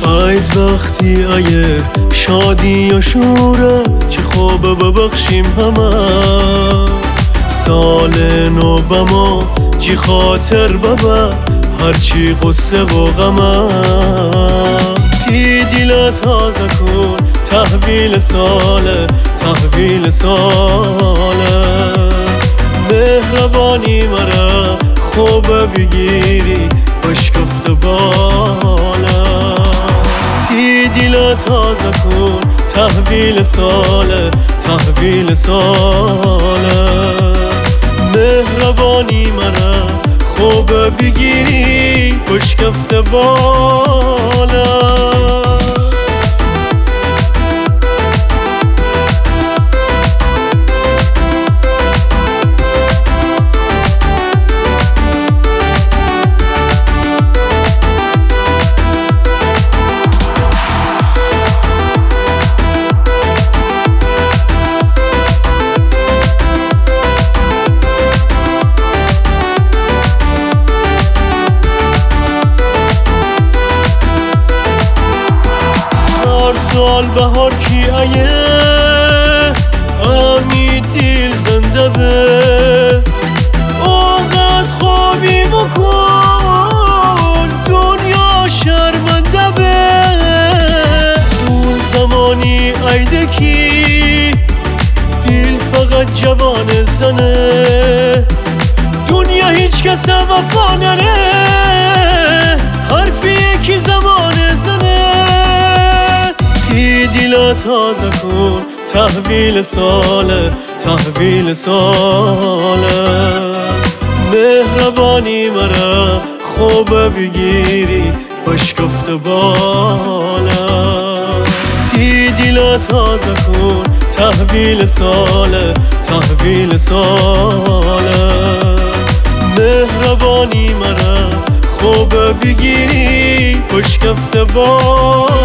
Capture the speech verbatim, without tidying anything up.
عید وقتی ایه شادی و شوره چه خوبه ببخشیم همه سال نو بما چی خاطر ببر هرچی قصه و غمه تی دیل تازه کن تحویل ساله تحویل ساله مهربانی مرا خوبه بگیری بشکفت بالا تی دیل تازه کن تحویل ساله تحویل ساله مهربانی مرا خوبه بگیری بشکفت بالا سال بهار کی ایه امی دیل زنده به اوقات خوبی مکن دنیا شرمنده به اون زمانی ایده کی دیل فقط جوان زنه دنیا هیچ کس وفا نره حرفی یکی زمان زنه دیل تازه کن تحویل ساله تحویل ساله مهربانی مرا خوبه بگیری بشکفت بالا تی دیل تازه کن تحویل ساله تحویل ساله مهربانی مرا خوبه بگیری بشکفت بالا